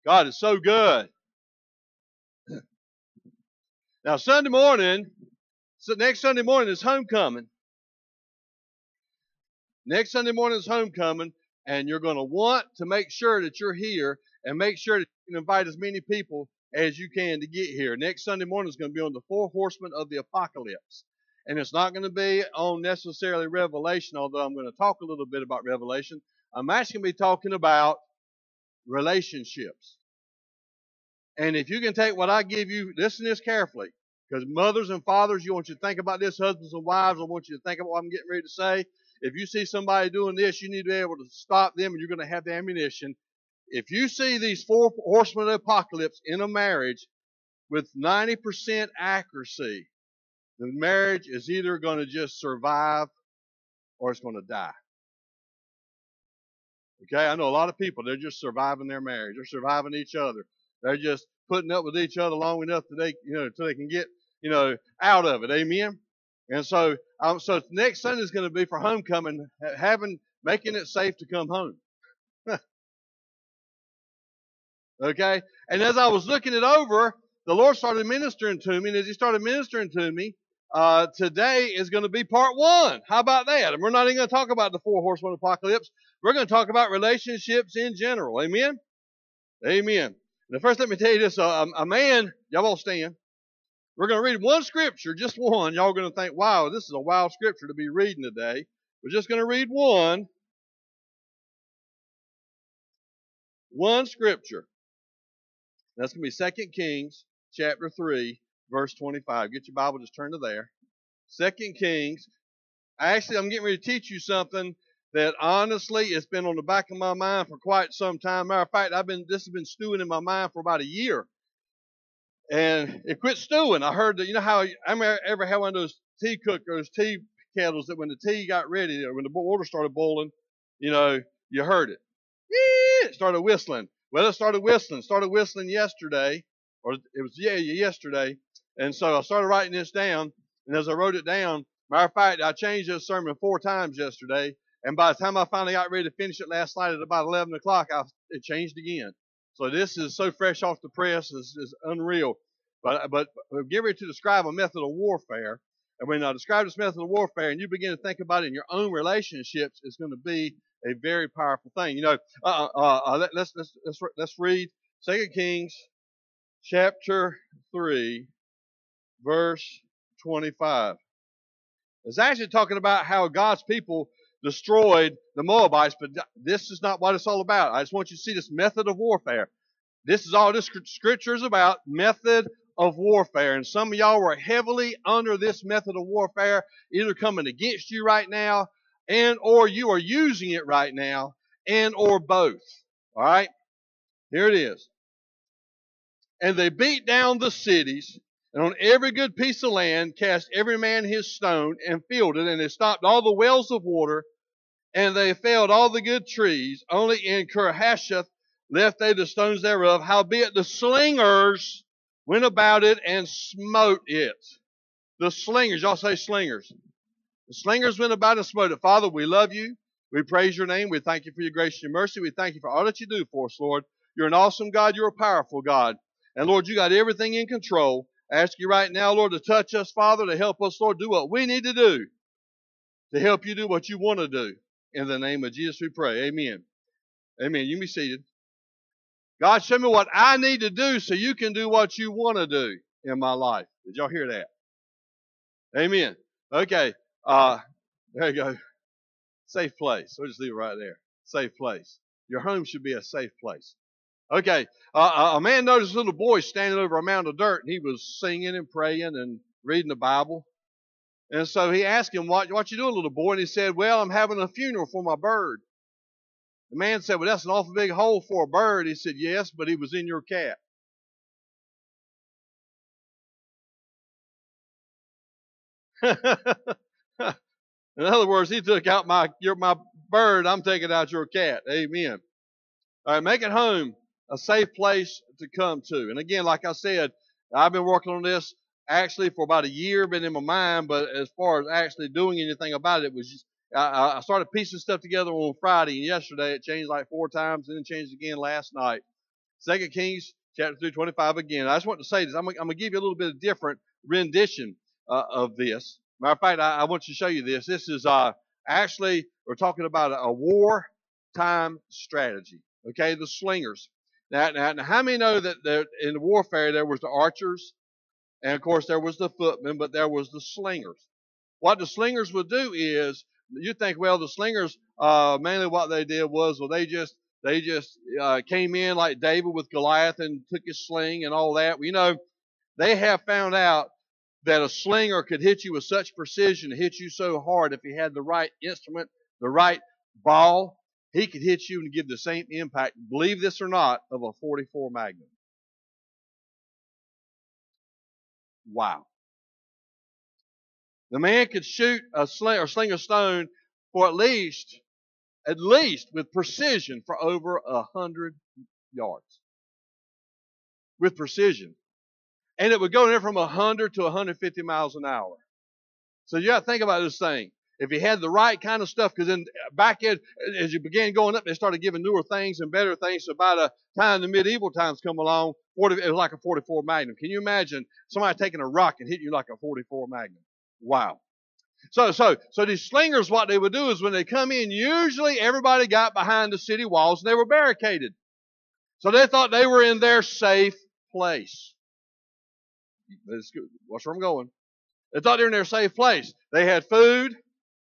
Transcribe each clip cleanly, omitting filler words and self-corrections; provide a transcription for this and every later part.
God is so good. Now, Sunday morning, so next Sunday morning is homecoming. Next Sunday morning is homecoming, and you're going to want to make sure that you're here and make sure that you can invite as many people as you can to get here. Next Sunday morning is going to be on the four horsemen of the apocalypse. And it's not going to be on necessarily Revelation, although I'm going to talk a little bit about Revelation. I'm actually going to be talking about relationships. And if you can take what I give you, listen to this carefully, because mothers and fathers, you want you to think about this, husbands and wives, I want you to think about what I'm getting ready to say. If you see somebody doing this, you need to be able to stop them, and you're going to have the ammunition. If you see these four horsemen of the apocalypse in a marriage with 90% accuracy, the marriage is either going to just survive or it's going to die. Okay, I know a lot of people, they're just surviving their marriage. They're surviving each other. They're just putting up with each other long enough that till they can get, out of it. Amen. And so next Sunday is going to be for homecoming, making it safe to come home. Okay? And as I was looking it over, the Lord started ministering to me, and as He started ministering to me, today is going to be part one. How about that? And we're not even going to talk about the four horsemen of apocalypse. We're going to talk about relationships in general. Amen? Amen. Now, first, let me tell you this. A man, y'all all stand. We're going to read one scripture, just one. Y'all are going to think, wow, this is a wild scripture to be reading today. We're just going to read one. One scripture. That's going to be 2 Kings chapter 3, verse 25. Get your Bible, just turn to there. 2 Kings. Actually, I'm getting ready to teach you something that honestly it's been on the back of my mind for quite some time. Matter of fact, this has been stewing in my mind for about a year. And it quit stewing. I heard that, you know how I ever had one of those tea cookers, tea kettles that when the tea got ready, or when the water started boiling, you heard it. It started whistling. Well, it started whistling yesterday, or it was, yesterday. And so I started writing this down, and as I wrote it down, matter of fact, I changed this sermon 4 times yesterday, and by the time I finally got ready to finish it last night at about 11 o'clock, it changed again. So this is so fresh off the press, it's unreal. But we're getting ready to describe a method of warfare, and when I describe this method of warfare, and you begin to think about it in your own relationships, it's going to be a very powerful thing. Let's read 2 Kings chapter 3, verse 25. It's actually talking about how God's people destroyed the Moabites, but this is not what it's all about. I just want you to see this method of warfare. This is all this scripture is about, method of warfare. And some of y'all were heavily under this method of warfare, either coming against you right now, and or you are using it right now, and or both. All right? Here it is. And they beat down the cities, and on every good piece of land cast every man his stone, and filled it, and they stopped all the wells of water, and they felled all the good trees. Only in Kirhasheth left they the stones thereof. Howbeit the slingers went about it and smote it. The slingers, y'all say slingers. The slingers went about and smote it. Father, we love you. We praise your name. We thank you for your grace and your mercy. We thank you for all that you do for us, Lord. You're an awesome God. You're a powerful God. And Lord, you got everything in control. I ask you right now, Lord, to touch us, Father, to help us, Lord, do what we need to do to help you do what you want to do. In the name of Jesus we pray. Amen. Amen. You can be seated. God, show me what I need to do so you can do what you want to do in my life. Did y'all hear that? Amen. Okay. There you go. Safe place. We'll just leave it right there. Safe place. Your home should be a safe place. Okay. A man noticed a little boy standing over a mound of dirt, and he was singing and praying and reading the Bible. And so he asked him, what you doing, little boy? And he said, well, I'm having a funeral for my bird. The man said, well, that's an awful big hole for a bird. He said, yes, but he was in your cat. In other words, he took out my bird, I'm taking out your cat. Amen. All right, make it home a safe place to come to. And again, like I said, I've been working on this actually for about a year, been in my mind, but as far as actually doing anything about it was just, I started piecing stuff together on Friday, and yesterday it changed like 4 times, and then changed again last night. 2 Kings chapter 3, 25 again. I just want to say this. I'm going to give you a little bit of different rendition of this. Matter of fact, I want to show you this. This is actually, we're talking about a wartime strategy. Okay, the slingers. Now, how many know that in warfare there was the archers, and of course there was the footmen, but there was the slingers. What the slingers would do is, you think, well, the slingers, mainly what they did was, well, they just came in like David with Goliath and took his sling and all that. Well, you know, they have found out that a slinger could hit you with such precision, hit you so hard if he had the right instrument, the right ball, he could hit you and give the same impact, believe this or not, of a 44 Magnum. Wow. The man could shoot a sling or sling a stone for at least with precision for over 100 yards. With precision. And it would go there from 100 to 150 miles an hour. So you got to think about this thing. If you had the right kind of stuff, because then back in, as you began going up, they started giving newer things and better things. So by the time the medieval times come along, it was like a 44 Magnum. Can you imagine somebody taking a rock and hitting you like a 44 Magnum? Wow. So these slingers, what they would do is when they come in, usually everybody got behind the city walls and they were barricaded. So they thought they were in their safe place. Watch where I'm going. They thought they were in their safe place. They had food.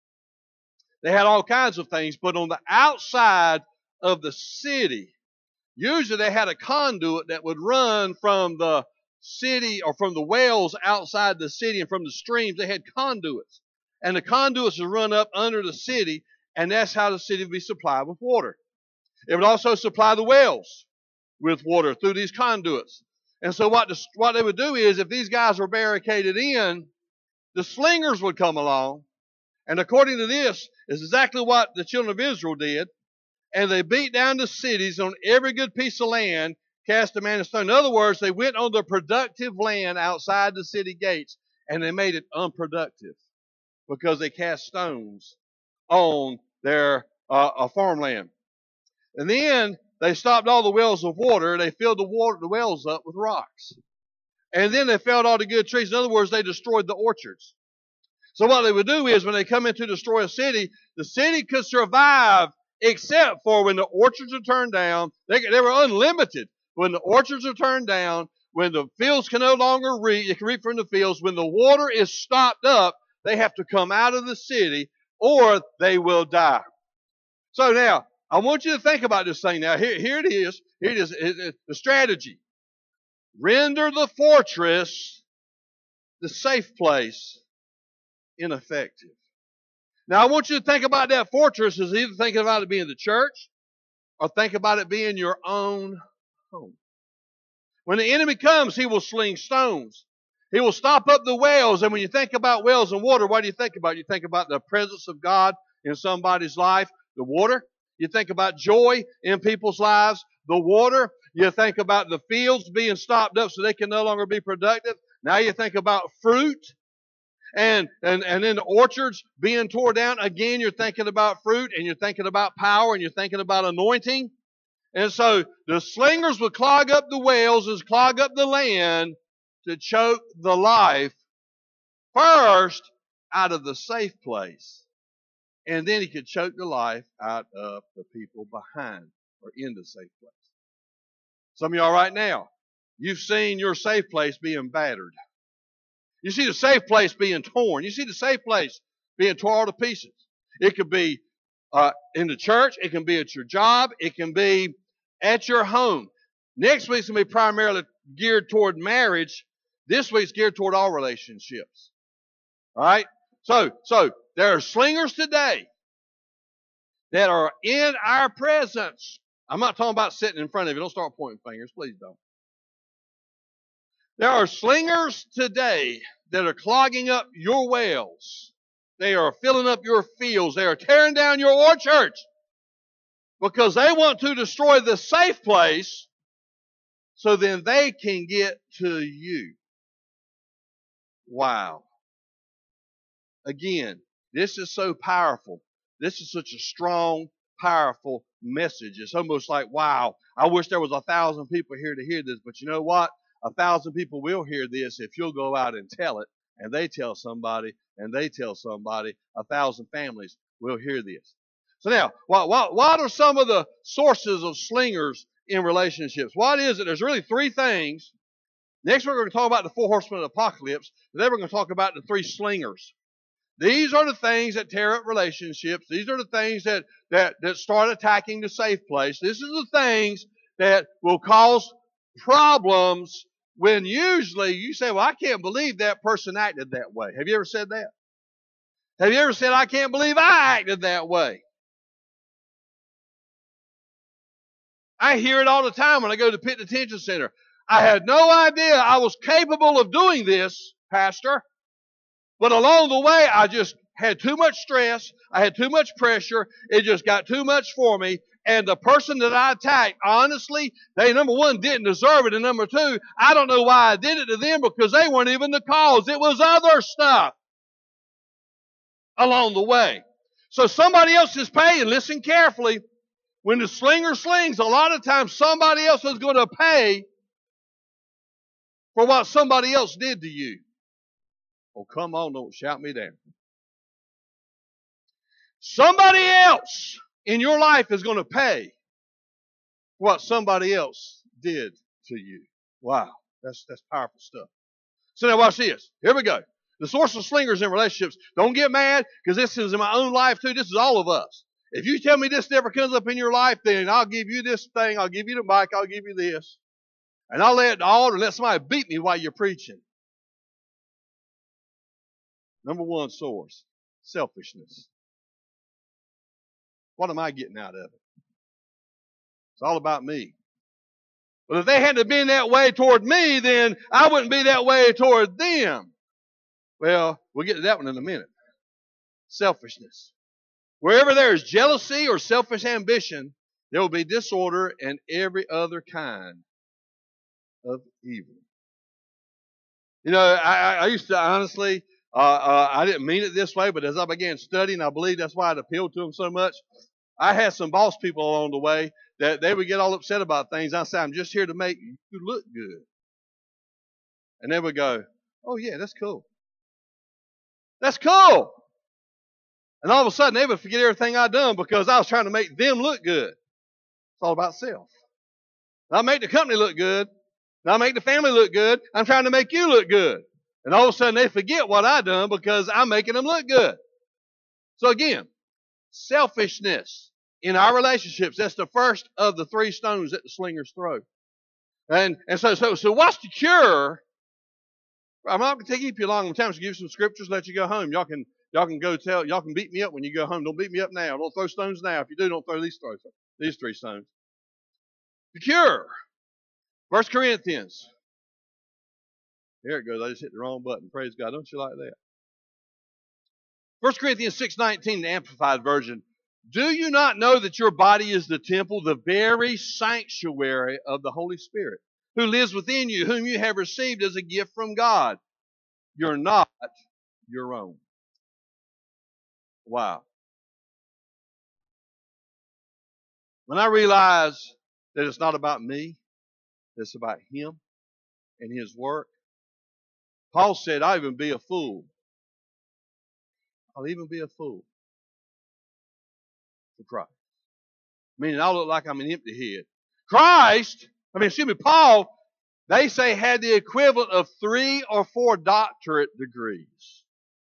They had all kinds of things. But on the outside of the city, usually they had a conduit that would run from the city or from the wells outside the city and from the streams. They had conduits. And the conduits would run up under the city, and that's how the city would be supplied with water. It would also supply the wells with water through these conduits. And so what they would do is, if these guys were barricaded in, the slingers would come along. And according to this, is exactly what the children of Israel did. And they beat down the cities on every good piece of land, cast a man a stone. In other words, they went on the productive land outside the city gates, and they made it unproductive because they cast stones on their farmland. And then they stopped all the wells of water. They filled the wells up with rocks. And then they felled all the good trees. In other words, they destroyed the orchards. So what they would do is, when they come in to destroy a city, the city could survive except for when the orchards are turned down. They were unlimited. When the orchards are turned down, when the fields can no longer reap, you can reap from the fields, when the water is stopped up, they have to come out of the city or they will die. So now, I want you to think about this thing now. Here it is. Here it is. The strategy. Render the fortress, the safe place, ineffective. Now, I want you to think about that fortress as either thinking about it being the church or think about it being your own home. When the enemy comes, he will sling stones. He will stop up the wells. And when you think about wells and water, what do you think about? You think about the presence of God in somebody's life, the water. You think about joy in people's lives, the water. You think about the fields being stopped up so they can no longer be productive. Now you think about fruit. And then the orchards being torn down. Again, you're thinking about fruit, and you're thinking about power, and you're thinking about anointing. And so the slingers would clog up the wells and clog up the land to choke the life first out of the safe place. And then he could choke the life out of the people behind or in the safe place. Some of y'all right now, you've seen your safe place being battered. You see the safe place being torn. You see the safe place being torn to pieces. It could be in the church. It can be at your job. It can be at your home. Next week's going to be primarily geared toward marriage. This week's geared toward all relationships. All right? So there are slingers today that are in our presence. I'm not talking about sitting in front of you. Don't start pointing fingers. Please don't. There are slingers today that are clogging up your wells. They are filling up your fields. They are tearing down your orchards because they want to destroy the safe place so then they can get to you. Wow. Again, this is so powerful. This is such a strong, powerful message. It's almost like, wow, I wish there was 1,000 people here to hear this, but you know what? 1,000 people will hear this if you'll go out and tell it, and they tell somebody, and they tell somebody. 1,000 families will hear this. So now, what are some of the sources of slingers in relationships? What is it? There's really three things. Next, we're going to talk about the four horsemen of the apocalypse. Then we're going to talk about the three slingers. These are the things that tear up relationships. These are the things that start attacking the safe place. This is the things that will cause problems when usually you say, well, I can't believe that person acted that way. Have you ever said that? Have you ever said, I can't believe I acted that way? I hear it all the time when I go to the Pit Detention Center. I had no idea I was capable of doing this, Pastor. But along the way, I just had too much stress. I had too much pressure. It just got too much for me. And the person that I attacked, honestly, they, number one, didn't deserve it. And number two, I don't know why I did it to them because they weren't even the cause. It was other stuff along the way. So somebody else is paying. Listen carefully. When the slinger slings, a lot of times somebody else is going to pay for what somebody else did to you. Oh, come on, don't shout me down. Somebody else in your life is going to pay for what somebody else did to you. Wow, that's powerful stuff. So now watch this. Here we go. The source of slingers in relationships. Don't get mad, because this is in my own life too. This is all of us. If you tell me this never comes up in your life, then I'll give you this thing, I'll give you the mic, I'll give you this. And I'll lay it at the altar and let somebody beat me while you're preaching. Number one source, selfishness. What am I getting out of it? It's all about me. But if they hadn't been that way toward me, then I wouldn't be that way toward them. Well, we'll get to that one in a minute. Selfishness. Wherever there is jealousy or selfish ambition, there will be disorder and every other kind of evil. You know, I used to honestly, I didn't mean it this way, but as I began studying, I believe that's why it appealed to them so much. I had some boss people along the way that they would get all upset about things. I said, I'm just here to make you look good. And they would go, oh yeah, that's cool. That's cool. And all of a sudden they would forget everything I'd done because I was trying to make them look good. It's all about self. I'll make the company look good. I'll make the family look good. I'm trying to make you look good. And all of a sudden they forget what I done because I'm making them look good. So again, selfishness in our relationships, that's the first of the three stones that the slingers throw. And so what's the cure? I'm not going to keep you long. I'm going to give you some scriptures, let you go home. Y'all can beat me up when you go home. Don't beat me up now. Don't throw stones now. If you do, don't throw these three stones. The cure. 1 Corinthians. Here it goes. I just hit the wrong button. Praise God. Don't you like that? 1 Corinthians 6:19, the Amplified Version. Do you not know that your body is the temple, the very sanctuary of the Holy Spirit, who lives within you, whom you have received as a gift from God? You're not your own. Wow. When I realize that it's not about me, it's about Him and His work. Paul said, I'll even be a fool. I'll even be a fool for Christ. Meaning I'll look like I'm an empty head. Paul, they say had the equivalent of 3 or 4 doctorate degrees.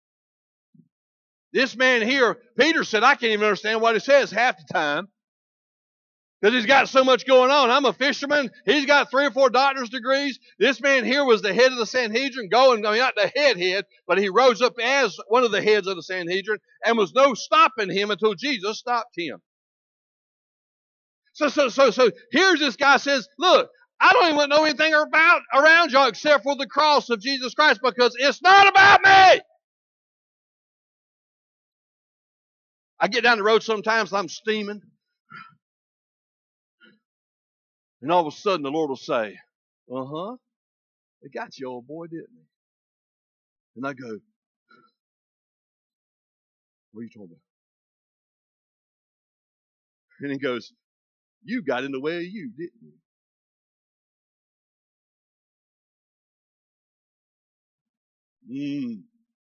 This man here, Peter said, I can't even understand what he says half the time. Because he's got so much going on. I'm a fisherman. He's got 3 or 4 doctor's degrees. This man here was the head of the Sanhedrin, not the head, but he rose up as one of the heads of the Sanhedrin, and was no stopping him until Jesus stopped him. So here's this guy says, look, I don't even know anything around y'all except for the cross of Jesus Christ, because it's not about me. I get down the road sometimes, I'm steaming. And all of a sudden the Lord will say, they got you, old boy, didn't they? And I go, what are you talking about? And he goes, you got in the way of you, didn't you?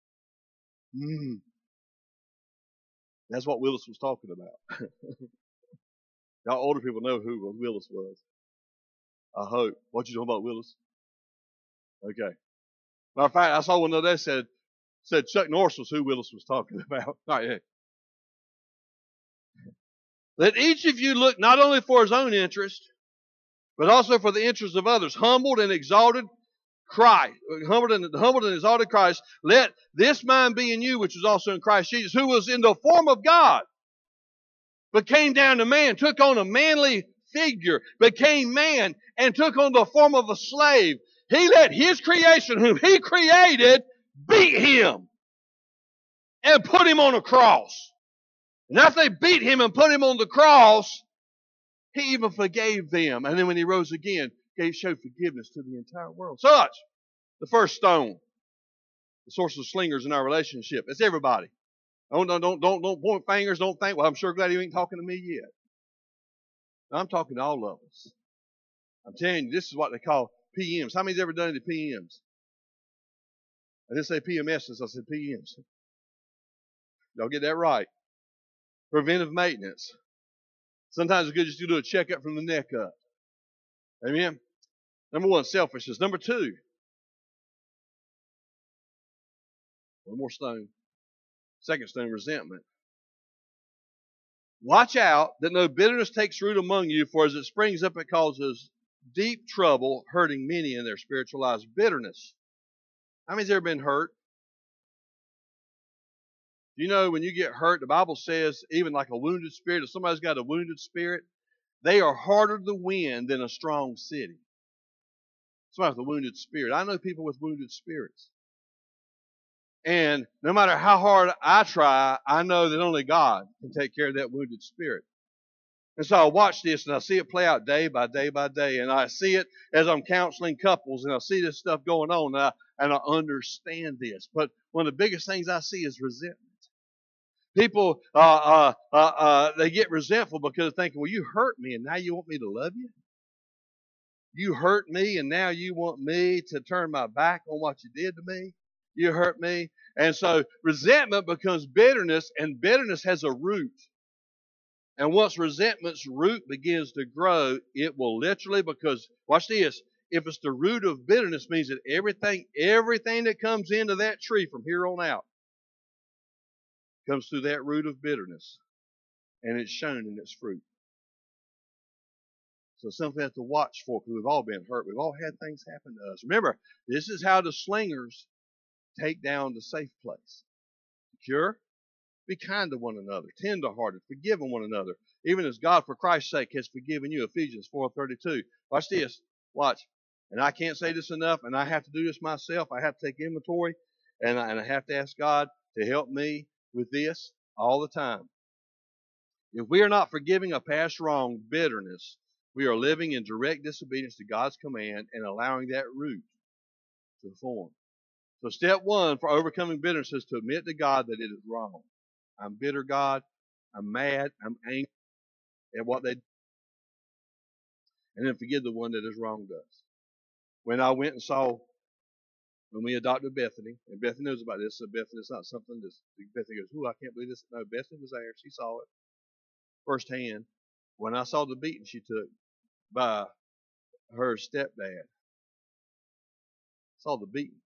That's what Willis was talking about. Y'all older people know who Willis was. I hope. What you know about Willis? Okay. Matter of fact, I saw one the other day said Chuck Norris was who Willis was talking about. All right. Let each of you look not only for his own interest, but also for the interest of others. Humbled and exalted Christ. Humbled and exalted Christ. Let this mind be in you, which was also in Christ Jesus, who was in the form of God, but came down to man, took on a manly figure, became man, and took on the form of a slave. He let his creation, whom he created, beat him and put him on a cross. And after they beat him and put him on the cross, he even forgave them. And then when he rose again, showed forgiveness to the entire world. Such, the first stone, the source of slingers in our relationship. It's everybody. Don't point fingers. Don't think, well, I'm sure glad you ain't talking to me yet. I'm talking to all of us. I'm telling you, this is what they call PMs. How many's ever done the PMs? I didn't say PMSs, I said PMs. Y'all get that right. Preventive maintenance. Sometimes it's good just to do a checkup from the neck up. Amen? Number one, selfishness. Number two, one more stone. Second stone, resentment. Watch out that no bitterness takes root among you, for as it springs up, it causes deep trouble, hurting many in their spiritual lives. Bitterness. How many's ever been hurt? You know, when you get hurt, the Bible says, even like a wounded spirit, if somebody's got a wounded spirit, they are harder to win than a strong city. Somebody with a wounded spirit. I know people with wounded spirits. And no matter how hard I try, I know that only God can take care of that wounded spirit. And so I watch this and I see it play out day by day by day. And I see it as I'm counseling couples and I see this stuff going on and I understand this. But one of the biggest things I see is resentment. People, they get resentful because they're thinking, well, you hurt me and now you want me to love you? You hurt me and now you want me to turn my back on what you did to me? You hurt me. And so resentment becomes bitterness, and bitterness has a root. And once resentment's root begins to grow, it will literally, because, watch this, if it's the root of bitterness, means that everything that comes into that tree from here on out comes through that root of bitterness. And it's shown in its fruit. So something we have to watch for, because we've all been hurt. We've all had things happen to us. Remember, this is how the slingers take down the safe place. Secure, be kind to one another, tender-hearted, forgiving one another, even as God, for Christ's sake, has forgiven you. Ephesians 4:32. Watch this. Watch. And I can't say this enough, and I have to do this myself. I have to take inventory, and I have to ask God to help me with this all the time. If we are not forgiving a past wrong, bitterness, we are living in direct disobedience to God's command and allowing that root to form. So step one for overcoming bitterness is to admit to God that it is wrong. I'm bitter, God. I'm mad. I'm angry at what they do. And then forgive the one that has wronged us. When I went and saw, when we adopted Bethany, and Bethany knows about this, so Bethany, it's not something that Bethany goes, I can't believe this. No, Bethany was there. She saw it firsthand. When I saw the beating she took by her stepdad, saw the beating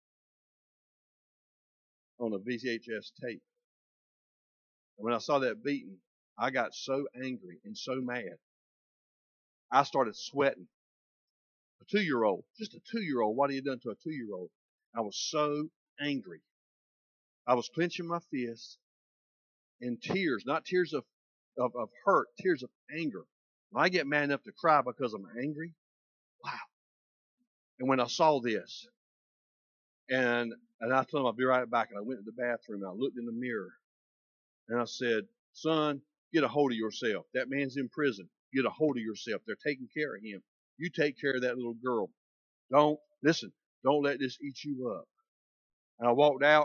on a VHS tape. And when I saw that beating, I got so angry and so mad. I started sweating. A 2-year-old, just a 2-year-old, what had you done to a 2-year-old? I was so angry. I was clenching my fists in tears, not tears of hurt, tears of anger. When I get mad enough to cry because I'm angry, wow. And when I saw this, and I told him I'll be right back, and I went to the bathroom, and I looked in the mirror, and I said, son, get a hold of yourself. That man's in prison. Get a hold of yourself. They're taking care of him. You take care of that little girl. Don't let this eat you up. And I walked out,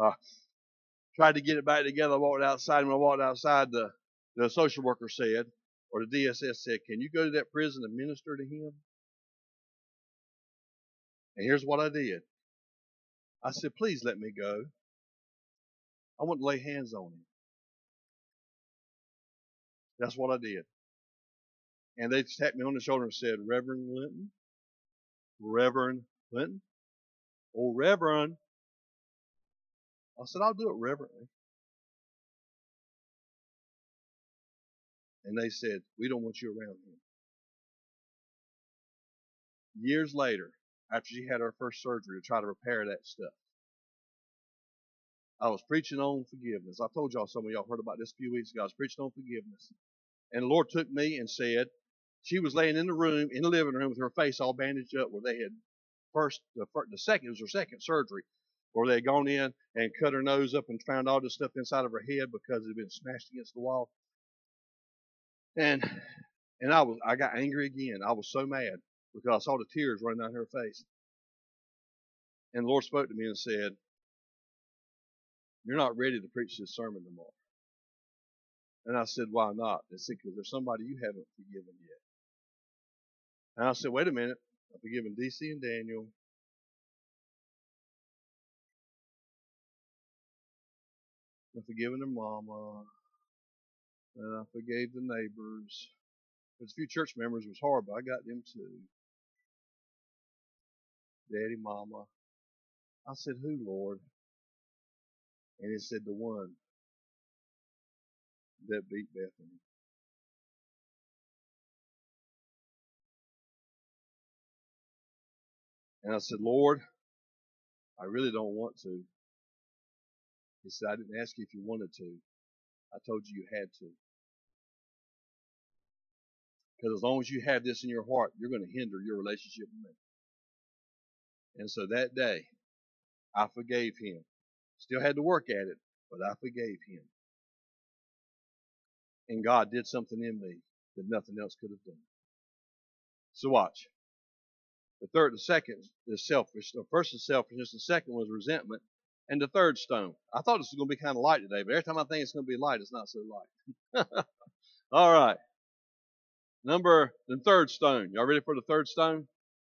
tried to get it back together. I walked outside, and when I walked outside, the social worker said, or the DSS said, can you go to that prison and minister to him? And here's what I did. I said, please let me go. I want to lay hands on him. That's what I did. And they tapped me on the shoulder and said, Reverend Linton, oh, Reverend. I said, I'll do it reverently. And they said, we don't want you around him. Years later, after she had her first surgery to try to repair that stuff, I was preaching on forgiveness. I told y'all, some of y'all heard about this a few weeks ago. I was preaching on forgiveness. And the Lord took me and said, she was laying in the room, in the living room with her face all bandaged up where they had it was her second surgery, where they had gone in and cut her nose up and found all this stuff inside of her head because it had been smashed against the wall. And I got angry again. I was so mad because I saw the tears running down her face. And the Lord spoke to me and said, you're not ready to preach this sermon tomorrow. And I said, why not? They said, because there's somebody you haven't forgiven yet. And I said, wait a minute. I've forgiven DC and Daniel. I've forgiven their mama. And I forgave the neighbors. There's a few church members. It was hard, but I got them too. Daddy, mama. I said, who, Lord? And he said, the one that beat Bethany. And I said, Lord, I really don't want to. He said, I didn't ask you if you wanted to. I told you you had to. Because as long as you have this in your heart, you're going to hinder your relationship with me. And so that day, I forgave him. Still had to work at it, but I forgave him. And God did something in me that nothing else could have done. So watch. The second is selfish. The first is selfishness. The second was resentment. And the third stone. I thought this was going to be kind of light today, but every time I think it's going to be light, it's not so light. All right. The third stone. Y'all ready for the third stone?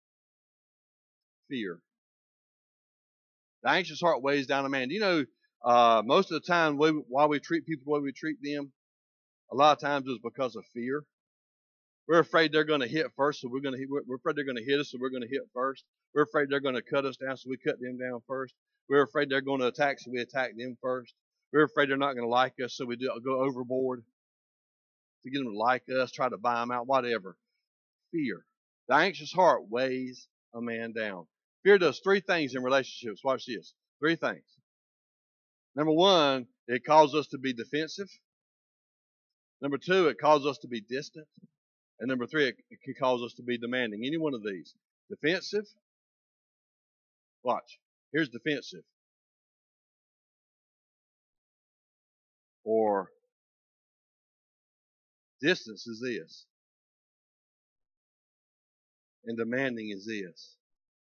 Fear. The anxious heart weighs down a man. Do you know, most of the time, why we treat people the way we treat them, a lot of times is because of fear. We're afraid they're going to hit first, so we're afraid they're going to hit us, so we're going to hit first. We're afraid they're going to cut us down, so we cut them down first. We're afraid they're going to attack, so we attack them first. We're afraid they're not going to like us, so we go overboard to get them to like us, try to buy them out, whatever. Fear. The anxious heart weighs a man down. Fear does three things in relationships. Watch this. Three things. Number one, it causes us to be defensive. Number two, it causes us to be distant. And number three, it can cause us to be demanding. Any one of these. Defensive. Watch. Here's defensive. Or distance is this. And demanding is this.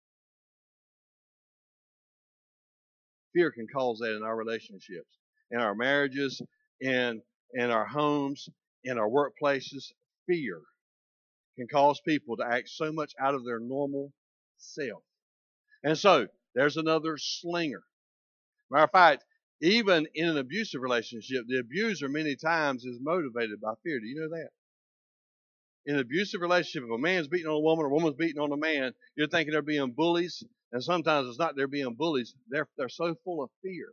Fear can cause that in our relationships, in our marriages, in our homes, in our workplaces. Fear can cause people to act so much out of their normal self. And so, there's another slinger. Matter of fact, even in an abusive relationship, the abuser many times is motivated by fear. Do you know that? In an abusive relationship, if a man's beating on a woman or a woman's beating on a man, you're thinking they're being bullies, and sometimes it's not they're being bullies. They're so full of fear.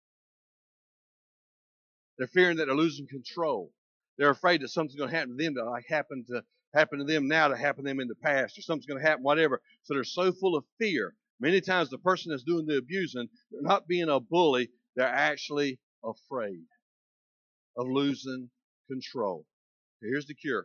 They're fearing that they're losing control. They're afraid that something's going to happen to them that like happened to them now to happen to them in the past, or something's going to happen, whatever. So they're so full of fear. Many times the person that's doing the abusing, they're not being a bully, they're actually afraid of losing control. Here's the cure.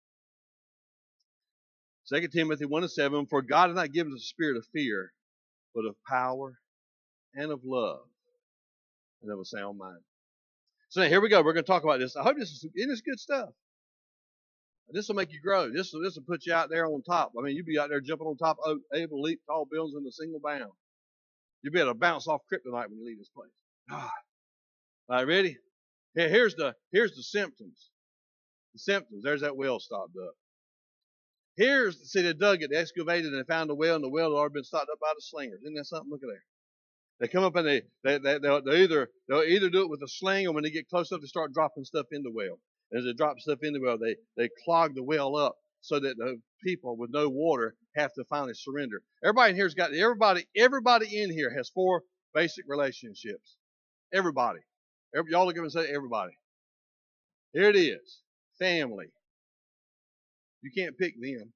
2 Timothy 1:7, for God has not given us a spirit of fear, but of power and of love and of a sound mind. So now, here we go. We're going to talk about this. I hope this is good stuff. This will make you grow. This will put you out there on top. I mean, you'll be out there jumping on top, able to leap tall buildings in a single bound. You'll be able to bounce off kryptonite when you leave this place. All right, ready? Here's the symptoms. The symptoms. There's that well stopped up. See, they dug it, they excavated, and they found the well, and the well had already been stopped up by the slingers. Isn't that something? Look at there. They come up and they'll either do it with a sling, or when they get close up, they start dropping stuff in the well. And as they drop stuff in the well, they clog the well up so that the people with no water have to finally surrender. Everybody in here's got everybody in here has 4 basic relationships. Everybody. Y'all look at me and say everybody. Here it is. Family. You can't pick them.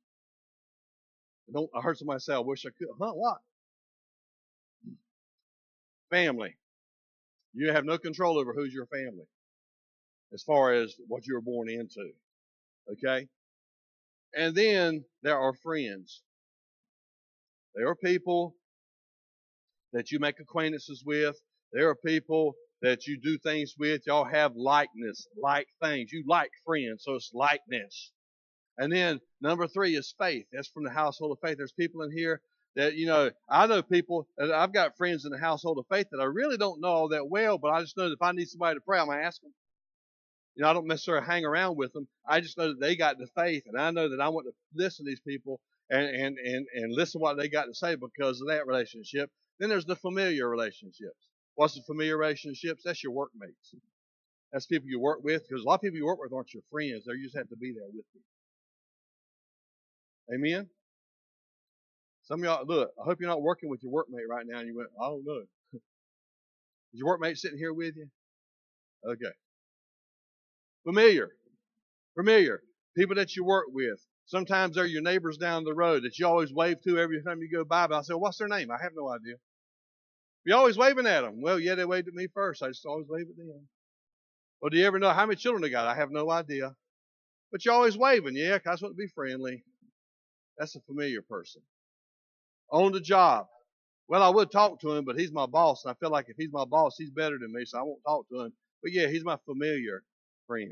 I heard somebody say, I wish I could. Huh? What? Family. You have no control over who's your family as far as what you were born into. Okay? And then there are friends. There are people that you make acquaintances with. There are people that you do things with. Y'all have likeness, like things. You like friends, so it's likeness. And then number 3 is faith. That's from the household of faith. There's people in here that, I know people, I've got friends in the household of faith that I really don't know all that well, but I just know that if I need somebody to pray, I'm going to ask them. I don't necessarily hang around with them. I just know that they got the faith, and I know that I want to listen to these people and listen to what they got to say because of that relationship. Then there's the familiar relationships. What's the familiar relationships? That's your workmates. That's people you work with, because a lot of people you work with aren't your friends. They just have to be there with you. Amen? Some of y'all, look, I hope you're not working with your workmate right now and you went, I don't know. Is your workmate sitting here with you? Okay. Familiar. People that you work with. Sometimes they're your neighbors down the road that you always wave to every time you go by. But I say, what's their name? I have no idea. You're always waving at them. Well, yeah, they waved at me first. I just always wave at them. Well, do you ever know how many children they got? I have no idea. But you're always waving. Yeah, because I just want to be friendly. That's a familiar person. On the job. Well, I would talk to him, but he's my boss. And I feel like if he's my boss, he's better than me, so I won't talk to him. But yeah, he's my familiar friend.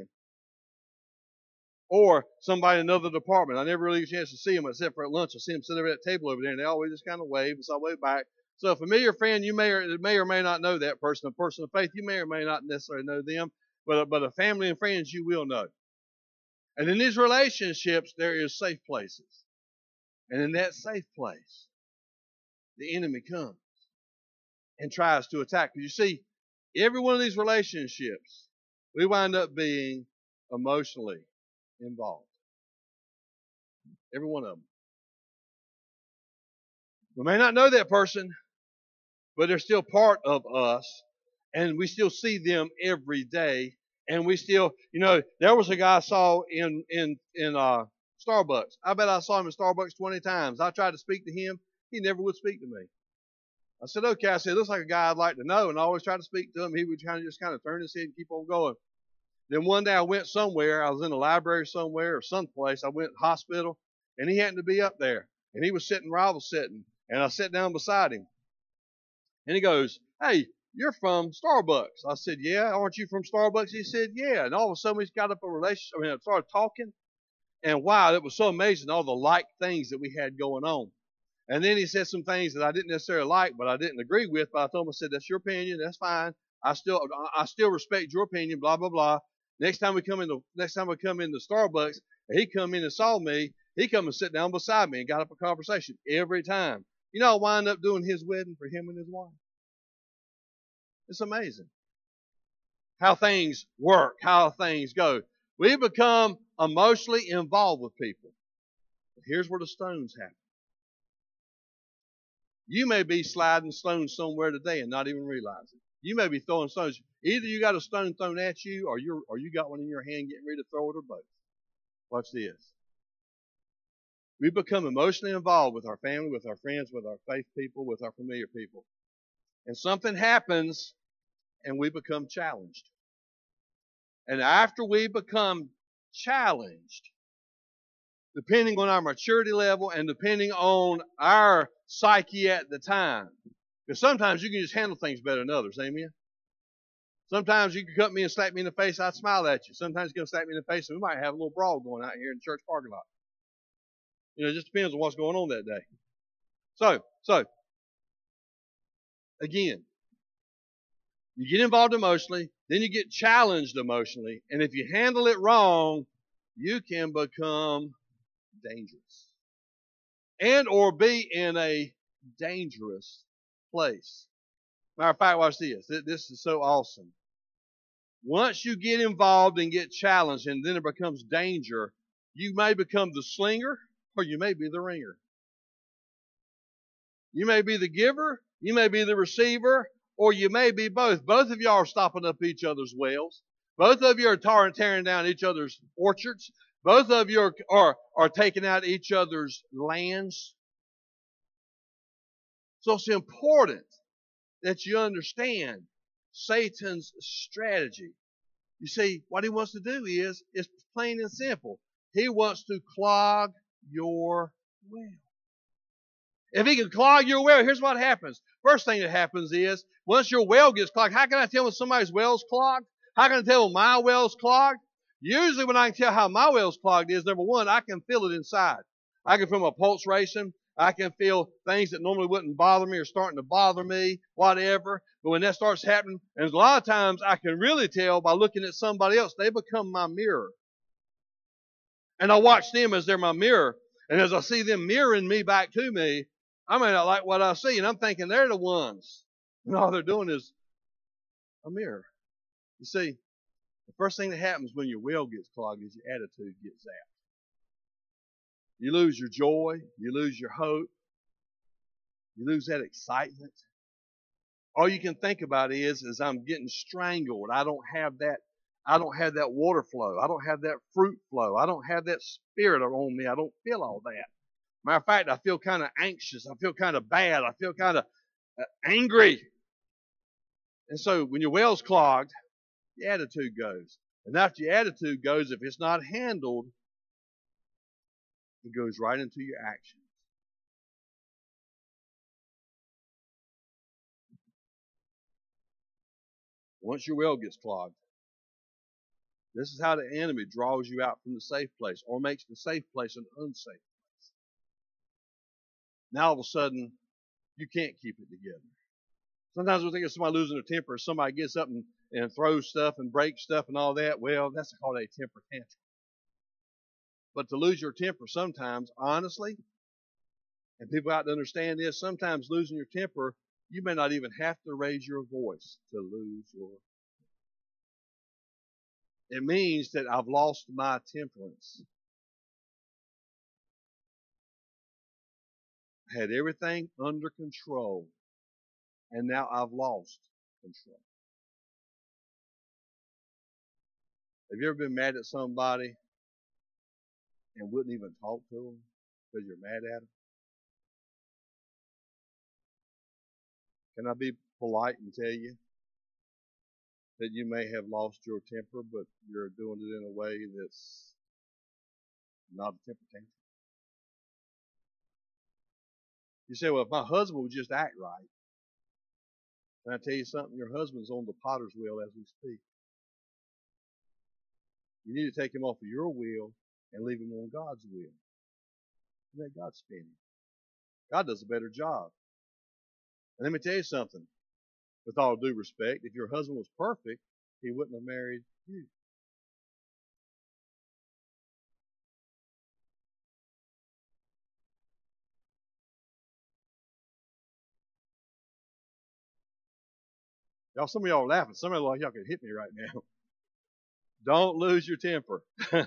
Or somebody in another department. I never really get a chance to see him except for at lunch. I see him sitting over at that table over there, and they always just kind of wave, and so I wave back. So a familiar friend, you may or may not know that person. A person of faith, you may or may not necessarily know them. But a family and friends, you will know. And in these relationships, there is safe places. And in that safe place, the enemy comes and tries to attack. Because you see, every one of these relationships, we wind up being emotionally involved. Every one of them. We may not know that person, but they're still part of us, and we still see them every day. And we still, there was a guy I saw in Starbucks. I bet I saw him in Starbucks 20 times. I tried to speak to him. He never would speak to me. I said, okay. I said, looks like a guy I'd like to know. And I always try to speak to him. He would kind of turn his head and keep on going. Then one day I went somewhere. I was in a library somewhere or someplace. I went to the hospital, and he happened to be up there. And he was sitting where I was sitting. And I sat down beside him. And he goes, hey, you're from Starbucks. I said, yeah. Aren't you from Starbucks? He said, yeah. And all of a sudden, we got up a relationship. I started talking. And wow, it was so amazing, all the like things that we had going on. And then he said some things that I didn't necessarily like, but I didn't agree with. But I told him, I said, that's your opinion. That's fine. I still respect your opinion, blah, blah, blah. Next time we come into Starbucks, and he come in and saw me, he come and sit down beside me and got up a conversation every time. I wind up doing his wedding for him and his wife. It's amazing how things work, how things go. We become emotionally involved with people. But here's where the stones happen. You may be sliding stones somewhere today and not even realize it. You may be throwing stones. Either you got a stone thrown at you, or you got one in your hand getting ready to throw it, or both. Watch this. We become emotionally involved with our family, with our friends, with our faith people, with our familiar people. And something happens, and we become challenged. And after we become challenged, depending on our maturity level and depending on our psyche at the time, because sometimes you can just handle things better than others, amen? Sometimes you can cut me and slap me in the face, I'd smile at you. Sometimes you can slap me in the face, and we might have a little brawl going out here in the church parking lot. It just depends on what's going on that day. So, again, you get involved emotionally, then you get challenged emotionally, and if you handle it wrong, you can become dangerous and or be in a dangerous place. Matter of fact, watch this. This is so awesome. Once you get involved and get challenged and then it becomes danger, you may become the slinger or you may be the ringer. You may be the giver, you may be the receiver, or you may be both. Both of y'all are stopping up each other's wells. Both of you are tearing down each other's orchards. Both of you are taking out each other's lands. So it's important that you understand Satan's strategy. You see, what he wants to do is plain and simple. He wants to clog your well. If he can clog your well, here's what happens. First thing that happens is, once your well gets clogged, how can I tell when somebody's well's clogged? How can I tell when my well's clogged? Usually when I can tell how my well's clogged is, number one, I can feel it inside. I can feel my pulse racing. I can feel things that normally wouldn't bother me are starting to bother me, whatever. But when that starts happening, and a lot of times I can really tell by looking at somebody else, they become my mirror. And I watch them as they're my mirror. And as I see them mirroring me back to me, I may not like what I see, and I'm thinking they're the ones. And all they're doing is a mirror. You see, the first thing that happens when your well gets clogged is your attitude gets zapped. You lose your joy. You lose your hope. You lose that excitement. All you can think about is I'm getting strangled. I don't have that water flow. I don't have that fruit flow. I don't have that spirit on me. I don't feel all that. Matter of fact, I feel kind of anxious. I feel kind of bad. I feel kind of angry. And so when your well's clogged, your attitude goes. And after your attitude goes, if it's not handled, it goes right into your actions. Once your well gets clogged, this is how the enemy draws you out from the safe place or makes the safe place an unsafe place. Now all of a sudden, you can't keep it together. Sometimes we think of somebody losing their temper, somebody gets up and throws stuff and breaks stuff and all that. Well, that's called a temper tantrum. But to lose your temper sometimes, honestly, and people have to understand this, sometimes losing your temper, you may not even have to raise your voice to lose your temper. It means that I've lost my temperance. I had everything under control, and now I've lost control. Have you ever been mad at somebody and wouldn't even talk to them because you're mad at them? Can I be polite and tell you that you may have lost your temper, but you're doing it in a way that's not a temper tantrum? You say, well, if my husband would just act right, can I tell you something? Your husband's on the potter's wheel as we speak. You need to take him off of your wheel and leave him on God's wheel. And let God spin him. God does a better job. And let me tell you something. With all due respect, if your husband was perfect, he wouldn't have married you. Some of y'all are laughing. Some of y'all can hit me right now. Don't lose your temper.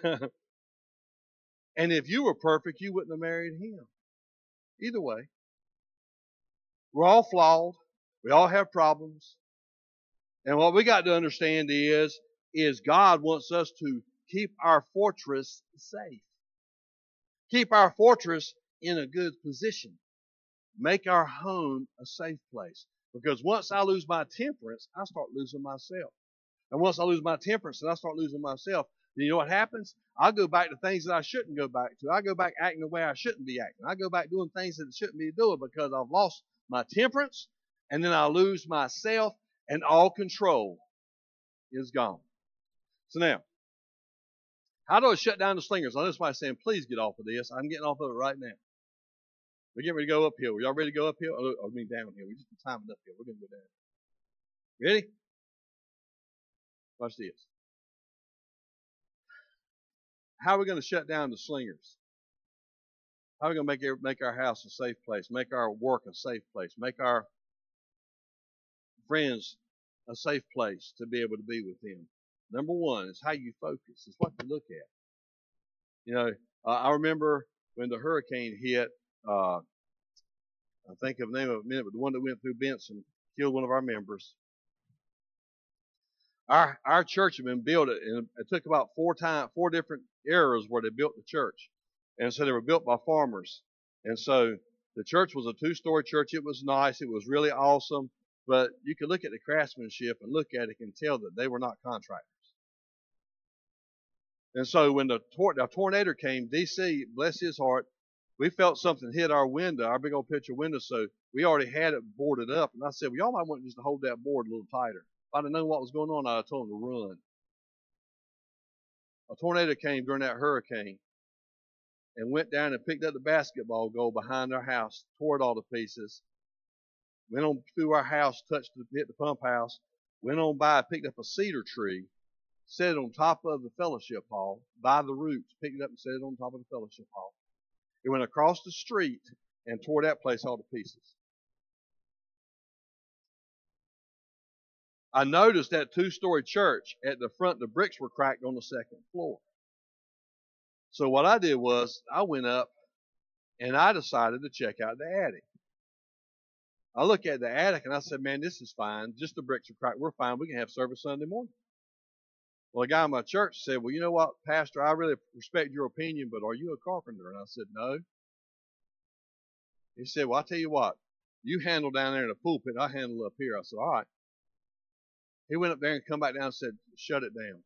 And if you were perfect, you wouldn't have married him. Either way. We're all flawed. We all have problems. And what we got to understand is God wants us to keep our fortress safe. Keep our fortress in a good position. Make our home a safe place. Because once I lose my temperance, I start losing myself. And once I lose my temperance and I start losing myself, then you know what happens? I go back to things that I shouldn't go back to. I go back acting the way I shouldn't be acting. I go back doing things that I shouldn't be doing because I've lost my temperance, and then I lose myself, and all control is gone. So now, how do I shut down the slingers? I know somebody saying, please get off of this. I'm getting off of it right now. We're getting ready to go uphill. Are y'all ready to go uphill? I mean downhill. We just timed uphill. We're going to go down. Ready? Watch this. how are we going to shut down the slingers? How are we going to make our house a safe place, make our work a safe place, make our friends a safe place to be able to be with them? Number one is how you focus. It's what you look at. You know, I remember when the hurricane hit, I think of the name of it in a minute, but the one that went through Benson killed one of our members. Our church had been built, and it took about four different eras where they built the church. And so they were built by farmers. And so the church was a 2-story church. It was nice. It was really awesome. But you could look at the craftsmanship and look at it and tell that they were not contractors. And so when the tornado came, DC, bless his heart, we felt something hit our window, our big old picture window, so we already had it boarded up. And I said, well, y'all might want just to hold that board a little tighter. If I'd have known what was going on, I'd have told them to run. A tornado came during that hurricane and went down and picked up the basketball goal behind our house, tore it all to pieces, went on through our house, hit the pump house, went on by, picked up a cedar tree, set it on top of the fellowship hall by the roots, picked it up and set it on top of the fellowship hall. It went across the street and tore that place all to pieces. I noticed that 2-story church at the front, the bricks were cracked on the second floor. So what I did was I went up and I decided to check out the attic. I looked at the attic and I said, man, this is fine. Just the bricks are cracked. We're fine. We can have service Sunday morning. Well, a guy in my church said, well, you know what, Pastor, I really respect your opinion, but are you a carpenter? And I said, no. He said, well, I'll tell you what, you handle down there in the pulpit, I handle up here. I said, all right. He went up there and come back down and said, shut it down.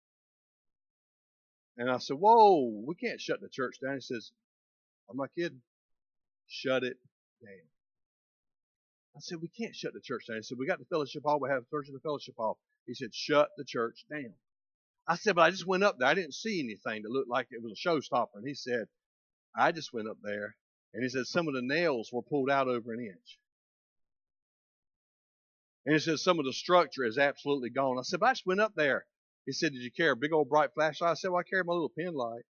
And I said, whoa, we can't shut the church down. He says, I'm not kidding. Shut it down. I said, we can't shut the church down. He said, we got the fellowship hall. We have church in the fellowship hall. He said, shut the church down. I said, but I just went up there. I didn't see anything that looked like it was a showstopper. And he said, I just went up there. And he said, some of the nails were pulled out over an inch. And he said, some of the structure is absolutely gone. I said, but I just went up there. He said, did you carry a big old bright flashlight? I said, well, I carried my little pen light.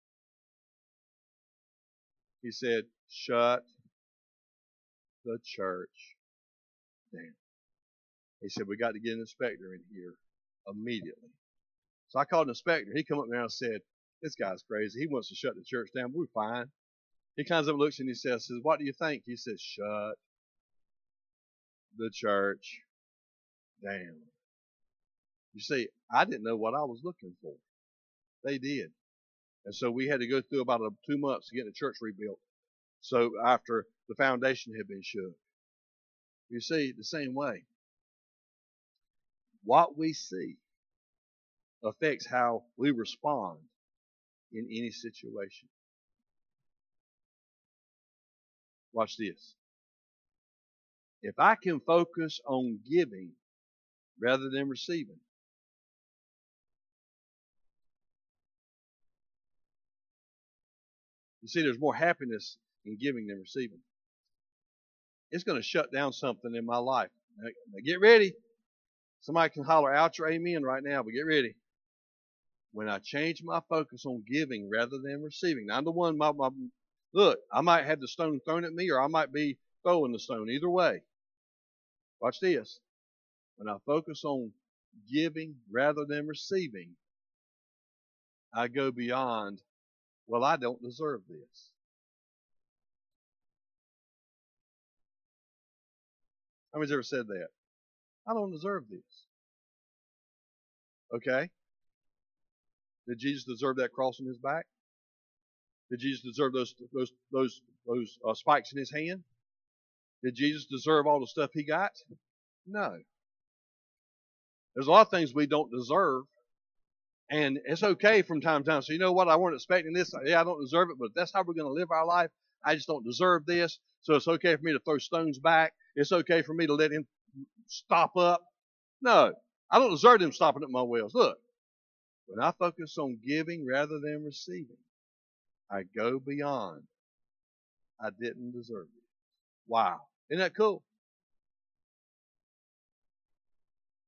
He said, shut the church down. He said, we got to get an inspector in here immediately. So I called an inspector. He come up there and said, this guy's crazy. He wants to shut the church down. We're fine. He comes up and looks and he says, what do you think? He says, shut the church down. You see, I didn't know what I was looking for. They did. And so we had to go through about 2 months to get the church rebuilt. So after the foundation had been shook. You see, the same way. What we see affects how we respond in any situation. Watch this. If I can focus on giving rather than receiving, you see, there's more happiness in giving than receiving. It's going to shut down something in my life. Now get ready. Somebody can holler out your amen right now, but get ready. When I change my focus on giving rather than receiving, now I'm the one, look, I might have the stone thrown at me or I might be throwing the stone. Either way. Watch this. When I focus on giving rather than receiving, I go beyond, well, I don't deserve this. How many's ever said that? I don't deserve this. Okay. Did Jesus deserve that cross on his back? Did Jesus deserve those spikes in his hand? Did Jesus deserve all the stuff he got? No. There's a lot of things we don't deserve. And it's okay from time to time. So you know what? I weren't expecting this. Yeah, I don't deserve it, but that's how we're going to live our life. I just don't deserve this. So it's okay for me to throw stones back. It's okay for me to let him stop up. No, I don't deserve him stopping up my wells. Look, when I focus on giving rather than receiving, I go beyond. I didn't deserve it. Wow. Isn't that cool?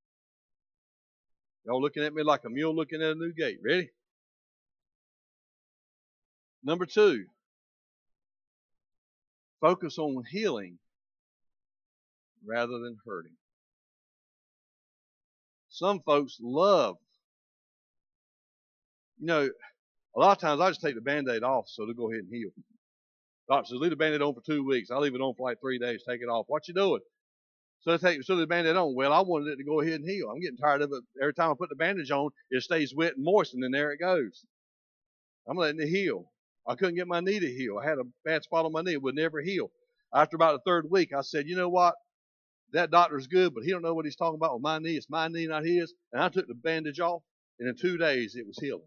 Y'all looking at me like a mule looking at a new gate. Ready? Number two, focus on healing rather than hurting. Some folks love, a lot of times I just take the Band-Aid off so they'll go ahead and heal. Doctor says, leave the Band-Aid on for 2 weeks. I leave it on for like 3 days, take it off. What you doing? So the Band-Aid on. Well, I wanted it to go ahead and heal. I'm getting tired of it. Every time I put the bandage on, it stays wet and moist, and then there it goes. I'm letting it heal. I couldn't get my knee to heal. I had a bad spot on my knee. It would never heal. After about the 3rd week, I said, you know what? That doctor's good, but he don't know what he's talking about with my knee. It's my knee, not his. And I took the bandage off, and in 2 days, it was healing.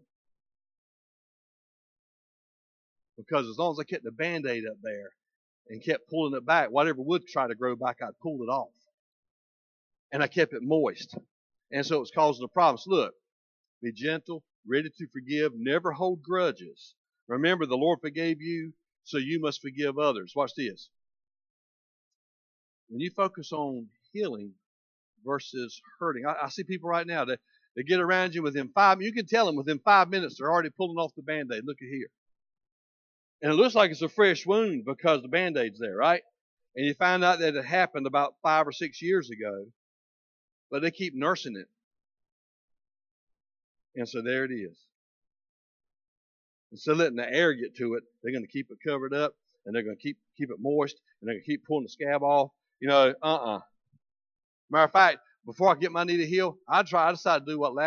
Because as long as I kept the Band-Aid up there and kept pulling it back, whatever would try to grow back, I'd pull it off. And I kept it moist. And so it was causing a problem. So look, be gentle, ready to forgive, never hold grudges. Remember, the Lord forgave you, so you must forgive others. Watch this. When you focus on healing versus hurting, I see people right now that they get around you within 5 minutes. You can tell them within 5 minutes they're already pulling off the Band-Aid. Look at here. And it looks like it's a fresh wound because the Band-Aid's there, right? And you find out that it happened about 5 or 6 years ago, but they keep nursing it. And so there it is. Instead of letting the air get to it, they're going to keep it covered up, and they're going to keep it moist, and they're going to keep pulling the scab off. Matter of fact, before I get my knee to heal, I decided to do what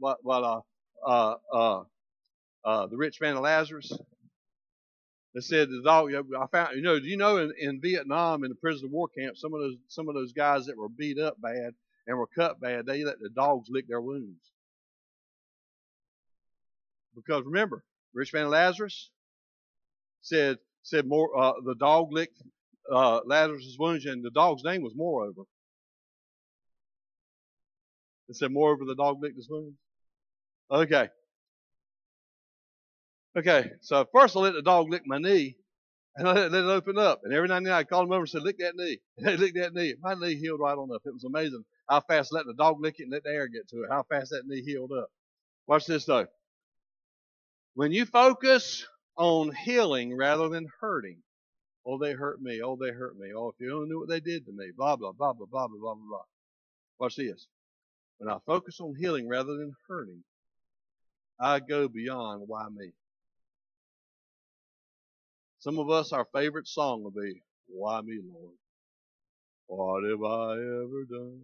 the rich man of Lazarus. They said the dog. I found, in Vietnam, in the prison of war camp, some of those guys that were beat up bad and were cut bad, they let the dogs lick their wounds. Because remember, rich man of Lazarus said more. The dog licked Lazarus' wounds, and the dog's name was Moreover. It said moreover, the dog licked his wounds. Okay. So first I let the dog lick my knee, and I let it open up. And every now and then I'd call him over and say, lick that knee. And they licked that knee. My knee healed right on up. It was amazing how fast letting the dog lick it and let the air get to it, how fast that knee healed up. Watch this though. When you focus on healing rather than hurting, oh, they hurt me. Oh, they hurt me. Oh, if you only knew what they did to me. Blah, blah, blah, blah, blah, blah, blah, blah. Watch this. When I focus on healing rather than hurting, I go beyond why me. Some of us, our favorite song will be, why me, Lord? What have I ever done?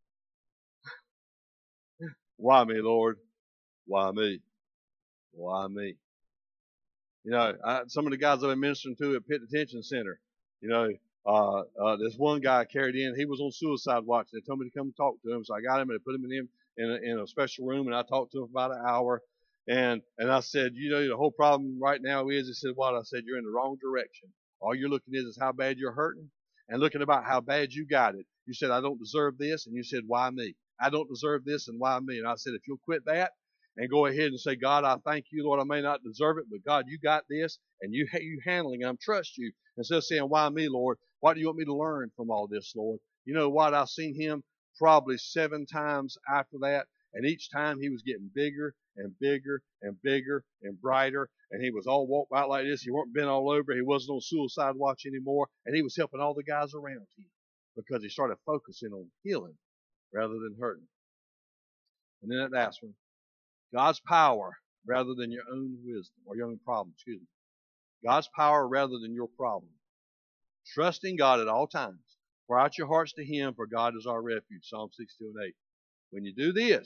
Why me, Lord? Why me? Why me? Some of the guys I've been ministering to at Pitt Detention Center, this one guy I carried in, he was on suicide watch. They told me to come talk to him, so I got him and put him in a special room, and I talked to him for about an hour. And I said, the whole problem right now is, he said, what? I said, you're in the wrong direction. All you're looking at is how bad you're hurting and looking about how bad you got it. You said, I don't deserve this. And you said, why me? I don't deserve this, and why me? And I said, if you'll quit that and go ahead and say, God, I thank you, Lord, I may not deserve it, but God, you got this, and you handling it. I trust you. Instead of saying, why me, Lord? What do you want me to learn from all this, Lord? You know what? I've seen him probably 7 times after that, and each time he was getting bigger and bigger and bigger and brighter, and he was all walked out like this. He weren't bent all over. He wasn't on suicide watch anymore, and he was helping all the guys around him because he started focusing on healing rather than hurting. And then that last one, God's power rather than your own wisdom or your own problem. God's power rather than your problem. Trusting God at all times. Pour out your hearts to Him, for God is our refuge. Psalm 62:8. When you do this,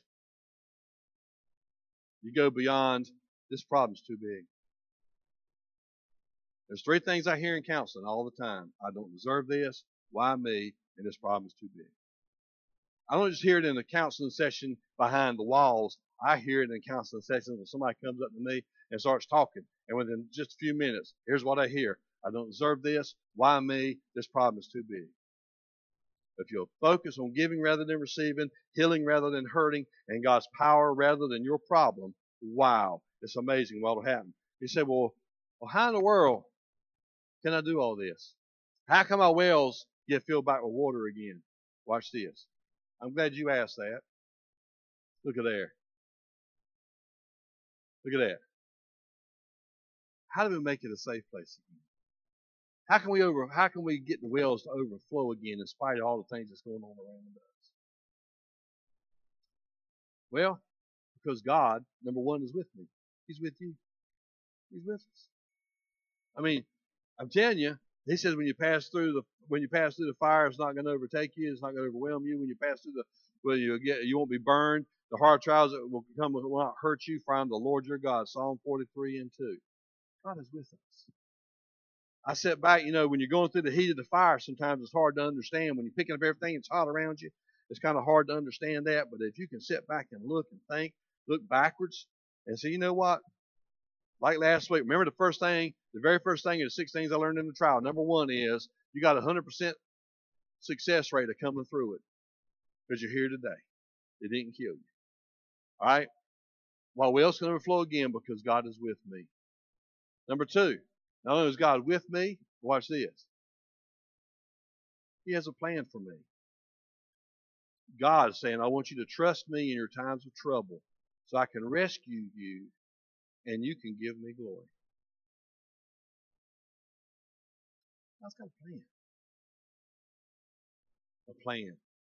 you go beyond, this problem's too big. There's 3 things I hear in counseling all the time. I don't deserve this, why me, and this problem is too big. I don't just hear it in the counseling session behind the walls. I hear it in counseling sessions when somebody comes up to me and starts talking. And within just a few minutes, here's what I hear. I don't deserve this. Why me? This problem is too big. If you'll focus on giving rather than receiving, healing rather than hurting, and God's power rather than your problem, wow, it's amazing what will happen. You say, well, how in the world can I do all this? How come my wells get filled back with water again? Watch this. I'm glad you asked that. Look at there. Look at that. how do we make it a safe place again? How can we get the wells to overflow again in spite of all the things that's going on around us? Well, because God, number one, is with me. He's with you. He's with us. I mean, I'm telling you, he says when you pass through the fire, it's not going to overtake you. It's not going to overwhelm you. When you pass through you won't be burned. The hard trials that will come will not hurt you. For I am the Lord your God. Psalm 43:2. God is with us. I sit back, when you're going through the heat of the fire, sometimes it's hard to understand. When you're picking up everything that's hot around you, it's kind of hard to understand that. But if you can sit back and look and think, look backwards, and say, you know what? Like last week, remember the very first thing of the 6 things I learned in the trial. Number one is you got a 100% success rate of coming through it because you're here today. It didn't kill you. All right? My well's going to overflow again because God is with me. Number two, not only is God with me, watch this. He has a plan for me. God is saying, I want you to trust me in your times of trouble so I can rescue you and you can give me glory. God's got a plan. A plan.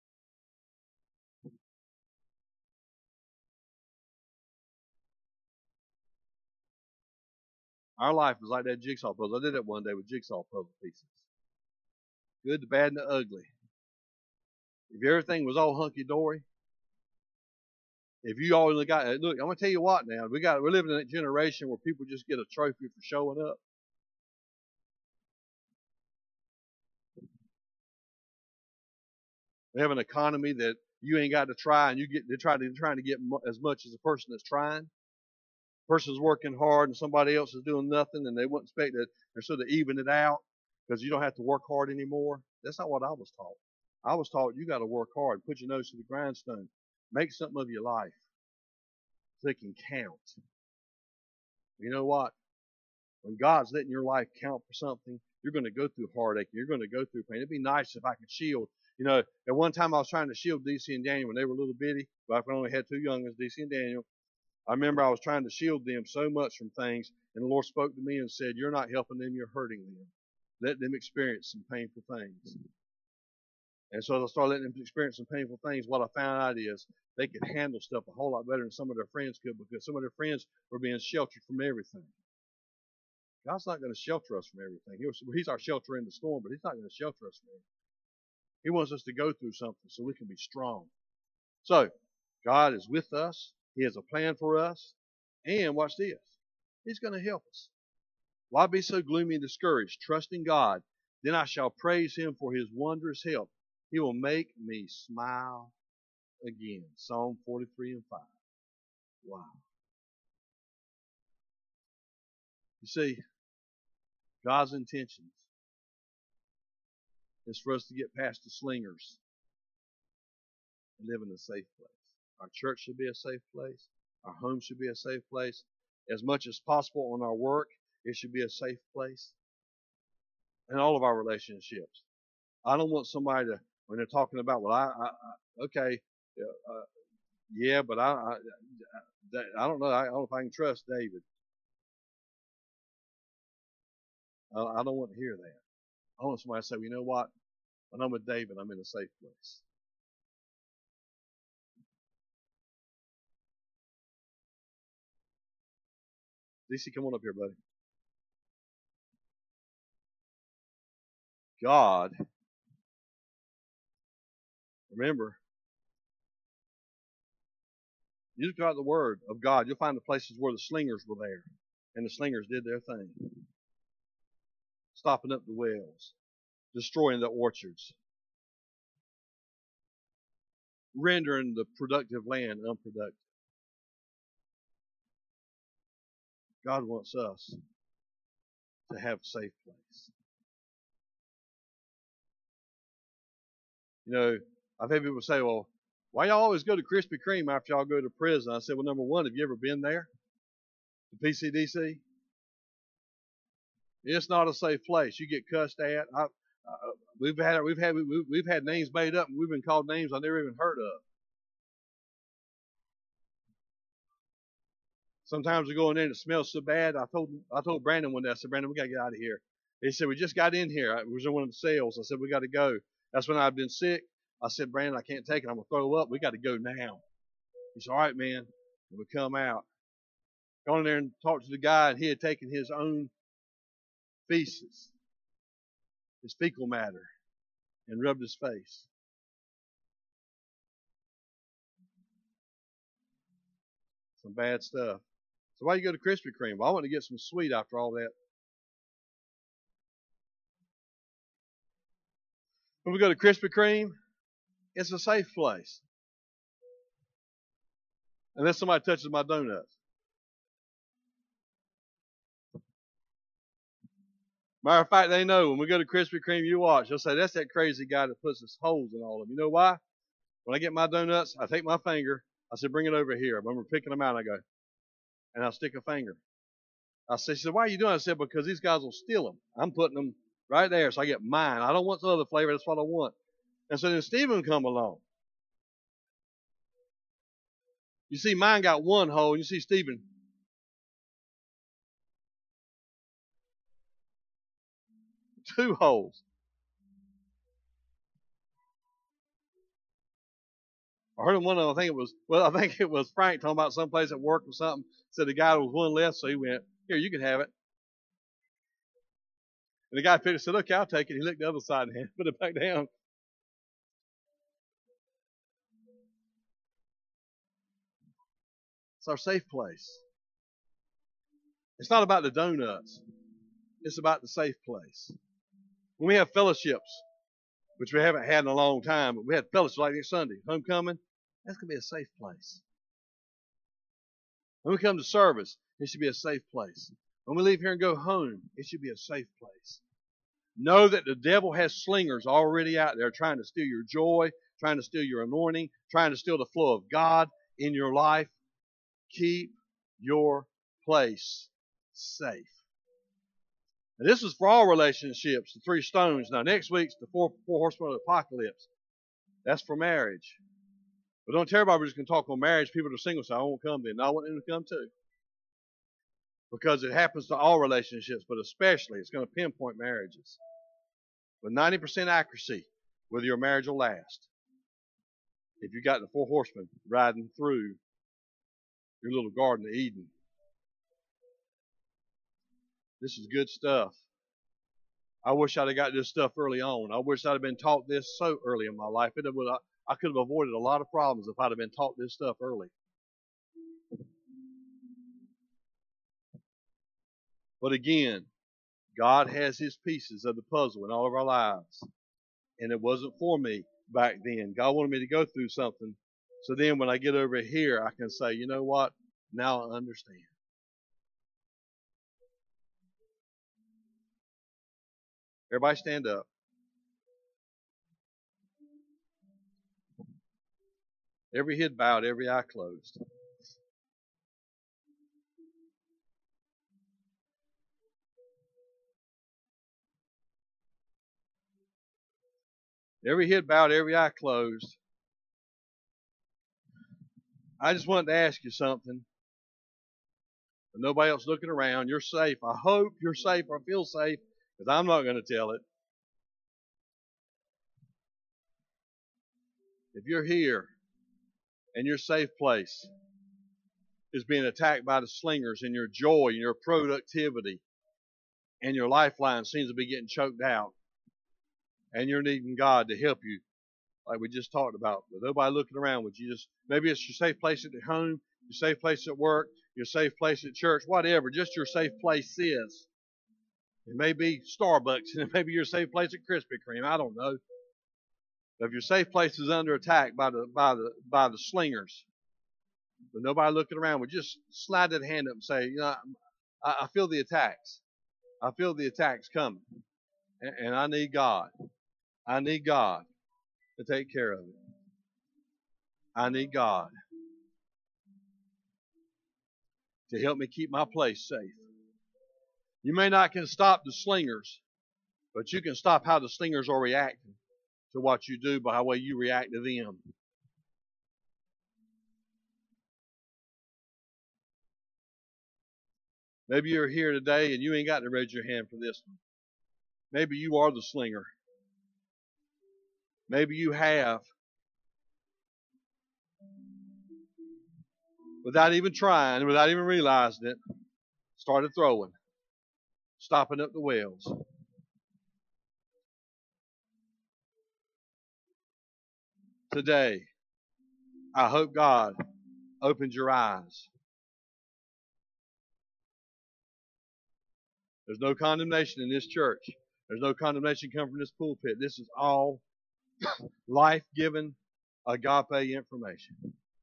Our life is like that jigsaw puzzle. I did that one day with jigsaw puzzle pieces. Good, the bad, and the ugly. If everything was all hunky-dory, if you only got, look, I'm going to tell you what now, we're living in that generation where people just get a trophy for showing up. We have an economy that you ain't got to try, and they're trying to get as much as the person that's trying. The person's working hard, and somebody else is doing nothing, and they wouldn't expect that they're sort of even it out because you don't have to work hard anymore. That's not what I was taught. I was taught you got to work hard, put your nose to the grindstone, make something of your life so it can count. You know what? When God's letting your life count for something, you're going to go through heartache. You're going to go through pain. It'd be nice if I could shield. At one time I was trying to shield DC and Daniel when they were little bitty, but I only had 2 youngins, DC and Daniel. I remember I was trying to shield them so much from things, and the Lord spoke to me and said, you're not helping them, you're hurting them. Let them experience some painful things. And so as I started letting them experience some painful things, what I found out is they could handle stuff a whole lot better than some of their friends could because some of their friends were being sheltered from everything. God's not going to shelter us from everything. He's our shelter in the storm, but He's not going to shelter us from everything. He wants us to go through something so we can be strong. So, God is with us. He has a plan for us. And watch this. He's going to help us. Why be so gloomy and discouraged? Trust in God. Then I shall praise Him for His wondrous help. He will make me smile again. Psalm 43:5. Wow. You see, God's intentions is for us to get past the slingers and live in a safe place. Our church should be a safe place. Our home should be a safe place. As much as possible on our work, it should be a safe place. In all of our relationships. I don't want somebody to, when they're talking about, okay, yeah, but I don't know. I don't know if I can trust David. I don't want to hear that. I want somebody to say, well, you know what? When I'm with David, I'm in a safe place. DC, come on up here, buddy. God, remember, you look at the Word of God, you'll find the places where the slingers were there, and the slingers did their thing. Stopping up the wells, destroying the orchards, rendering the productive land unproductive. God wants us to have a safe place. I've had people say, well, why y'all always go to Krispy Kreme after y'all go to prison? I said, well, number one, have you ever been there? The PCDC? It's not a safe place. You get cussed at. We've had names made up, and we've been called names I never even heard of. Sometimes we go in there and it smells so bad. I told Brandon one day, I said, Brandon, we got to get out of here. He said, we just got in here. It was in one of the cells. I said, we got to go. That's when I'd been sick. I said, Brandon, I can't take it. I'm going to throw up. We got to go now. He said, all right, man. And we come out. Gone in there and talked to the guy, and he had taken his own feces, his fecal matter, and rubbed his face. Some bad stuff. So why you go to Krispy Kreme? Well, I want to get some sweet after all that. When we go to Krispy Kreme, it's a safe place. Unless somebody touches my donuts. Matter of fact, they know when we go to Krispy Kreme, you watch. They'll say, that's that crazy guy that puts his holes in all of them. You know why? When I get my donuts, I take my finger. I said, bring it over here. I remember picking them out. I go, and I'll stick a finger. She said, why are you doing it? I said, because these guys will steal them. I'm putting them right there so I get mine. I don't want some other flavor. That's what I want. And so then Stephen come along. You see, mine got one hole. You see Stephen. Two holes. I heard one of them, I think it was Frank talking about someplace at work or something. Said the guy was one left, so he went, here, you can have it. And the guy picked it, said, okay, I'll take it. He licked the other side and put it back down. It's our safe place. It's not about the donuts. It's about the safe place. When we have fellowships, which we haven't had in a long time, but we had fellowships like next Sunday, homecoming, that's going to be a safe place. When we come to service, it should be a safe place. When we leave here and go home, it should be a safe place. Know that the devil has slingers already out there trying to steal your joy, trying to steal your anointing, trying to steal the flow of God in your life. Keep your place safe. And this is for all relationships, the three stones. Now, next week's the four horsemen of the apocalypse. That's for marriage. But don't tell everybody we're just going to talk on marriage. People that are single say, I won't come then. No, I want them to come too. Because it happens to all relationships, but especially it's going to pinpoint marriages. With 90% accuracy, whether your marriage will last. If you got the four horsemen riding through your little Garden of Eden. This is good stuff. I wish I'd have got this stuff early on. I wish I'd have been taught this so early in my life. I could have avoided a lot of problems if I'd have been taught this stuff early. But again, God has his pieces of the puzzle in all of our lives. And it wasn't for me back then. God wanted me to go through something. So then when I get over here, I can say, you know what? Now I understand. Everybody stand up. Every head bowed, every eye closed. Every head bowed, every eye closed. I just wanted to ask you something. But nobody else looking around. You're safe. I hope you're safe or feel safe, because I'm not going to tell it. If you're here and your safe place is being attacked by the slingers, and your joy and your productivity and your lifeline seems to be getting choked out, and you're needing God to help you, like we just talked about, with nobody looking around, would you just, maybe it's your safe place at home, your safe place at work, your safe place at church, whatever, just your safe place is. It may be Starbucks, and it may be your safe place at Krispy Kreme, I don't know. But if your safe place is under attack by the slingers, with nobody looking around, would just slide that hand up and say, you know, I feel the attacks. I feel the attacks coming. And I need God. I need God to take care of it. I need God to help me keep my place safe. You may not can stop the slingers, but you can stop how the slingers are reacting to what you do by the way you react to them. Maybe you're here today and you ain't got to raise your hand for this one. Maybe you are the slinger. Maybe you have, without even trying, without even realizing it, started throwing, stopping up the wells. Today, I hope God opens your eyes. There's no condemnation in this church. There's no condemnation coming from this pulpit. This is all life-giving, agape information.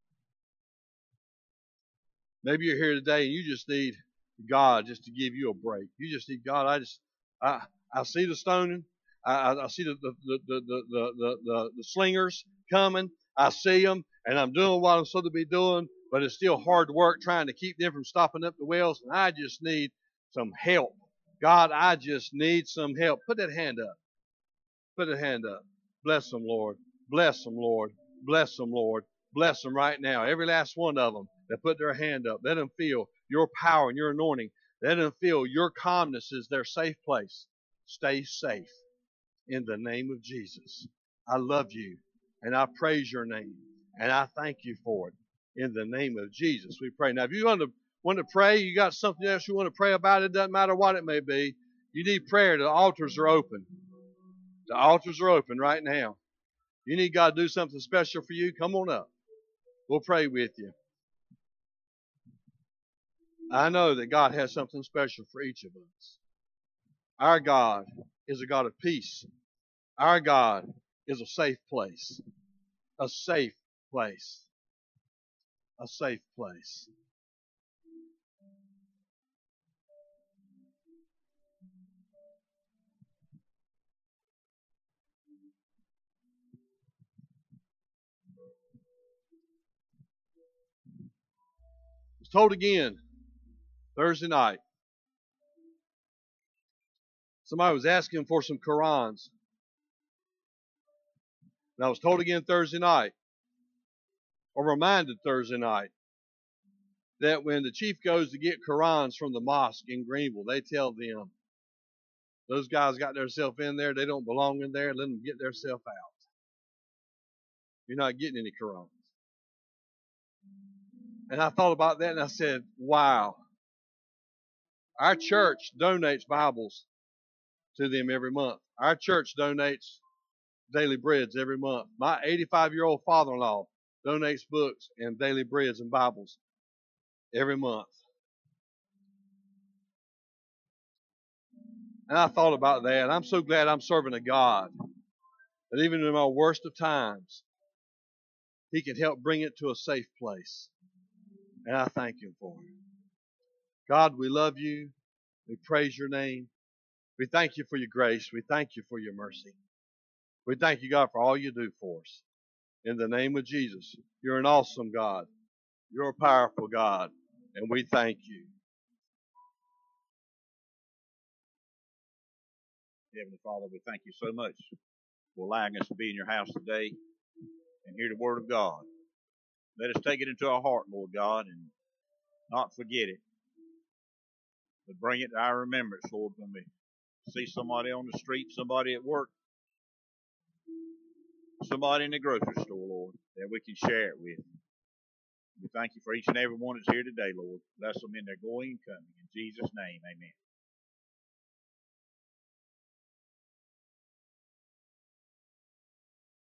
Maybe you're here today and you just need God just to give you a break. You just need God. I see the stoning. I see the slingers coming. I see them, and I'm doing what I'm supposed to be doing, but it's still hard work trying to keep them from stopping up the wells, and I just need some help. God, I just need some help. Put that hand up. Put that hand up. Bless them, Lord. Bless them, Lord. Bless them, Lord. Bless them right now. Every last one of them that put their hand up. Let them feel your power and your anointing. Let them feel your calmness is their safe place. Stay safe in the name of Jesus. I love you and I praise your name and I thank you for it. In the name of Jesus, we pray. Now, if you want to pray, you got something else you want to pray about, it doesn't matter what it may be. You need prayer. The altars are open. The altars are open right now. You need God to do something special for you, come on up. We'll pray with you. I know that God has something special for each of us. Our God is a God of peace. Our God is a safe place. A safe place. A safe place. I was told again Thursday night. Somebody was asking for some Qurans. And I was told again Thursday night, or reminded Thursday night, that when the chief goes to get Qurans from the mosque in Greenville, they tell them, those guys got themselves in there, they don't belong in there, let them get themselves out. You're not getting any Qurans. And I thought about that and I said, wow. Our church donates Bibles to them every month. Our church donates daily breads every month. My 85-year-old father-in-law donates books and daily breads and Bibles every month. And I thought about that. I'm so glad I'm serving a God that even in my worst of times, He can help bring it to a safe place. And I thank Him for it. God, we love you. We praise your name. We thank you for your grace. We thank you for your mercy. We thank you, God, for all you do for us. In the name of Jesus, you're an awesome God. You're a powerful God. And we thank you. Heavenly Father, we thank you so much for allowing us to be in your house today and hear the word of God. Let us take it into our heart, Lord God, and not forget it, but bring it to our remembrance, Lord, when we see somebody on the street, somebody at work, somebody in the grocery store, Lord, that we can share it with. We thank you for each and every one that's here today, Lord. Bless them in their going and coming. In Jesus' name, amen.